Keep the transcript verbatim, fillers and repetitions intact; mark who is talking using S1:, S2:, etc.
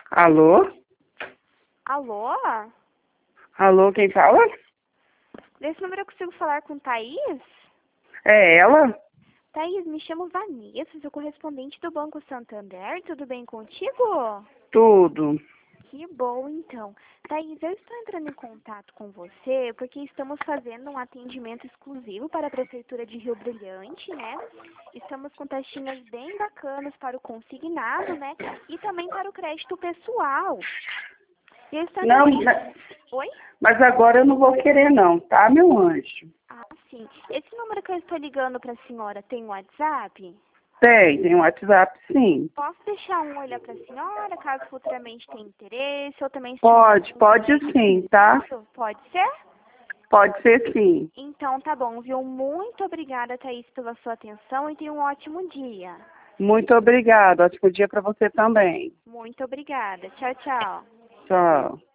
S1: Alô?
S2: Alô?
S1: Alô, quem fala?
S2: Desse número eu consigo falar com Thaís?
S1: É ela?
S2: Thaís, me chamo Vanessa, sou correspondente do Banco Santander. Tudo bem contigo?
S1: Tudo.
S2: Que bom, então. Thaís, eu estou entrando em contato com você porque estamos fazendo um atendimento exclusivo para a Prefeitura de Rio Brilhante, né? Estamos com taxinhas bem bacanas para o consignado, né? E também para o crédito pessoal. E eu estou
S1: Não,
S2: entrando...
S1: mas
S2: Oi?
S1: mas agora eu não vou querer não, tá, meu anjo?
S2: Ah, sim. Esse número que eu estou ligando para a senhora tem WhatsApp?
S1: Tem, tem um WhatsApp, sim.
S2: Posso deixar um olhar para a senhora, caso futuramente tenha interesse, ou também se
S1: Pode,
S2: tiver
S1: pode sim, tá?
S2: isso, pode ser?
S1: Pode ser sim.
S2: Então tá bom, viu? Muito obrigada, Thaís, pela sua atenção e tenha um ótimo dia.
S1: Muito obrigada. Ótimo dia para você também.
S2: Muito obrigada. Tchau, tchau.
S1: Tchau.